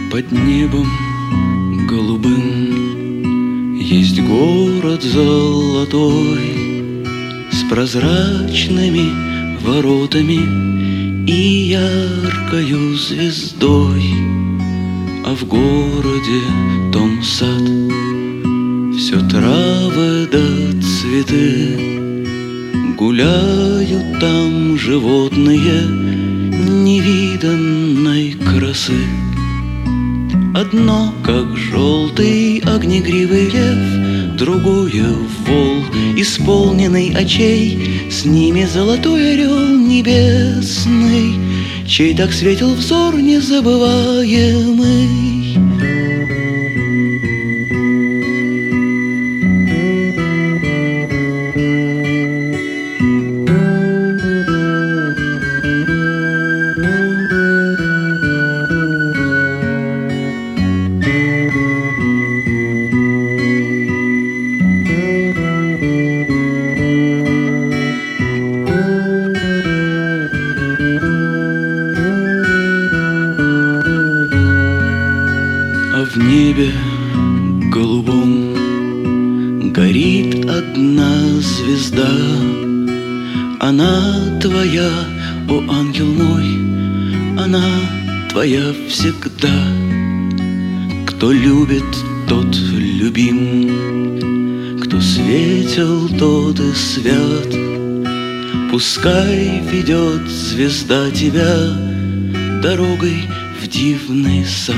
Под небом голубым есть город золотой с прозрачными воротами и яркою звездой, а в городе том сад, все травы да цветы, гуляют там животные невиданной красы. Одно, как желтый огнегривый лев, другое вол, исполненный очей, с ними золотой орел небесный, чей так светил взор незабываемый. В небе голубом горит одна звезда. Она твоя, о ангел мой, она твоя всегда. Кто любит, тот любим, кто светел, тот и свят. Пускай ведет звезда тебя дорогой в дивный сад.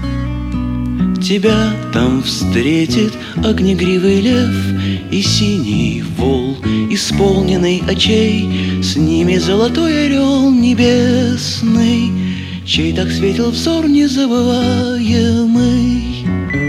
Тебя там встретит огнегривый лев и синий вол, исполненный очей, с ними золотой орел небесный, чей так светил взор незабываемый.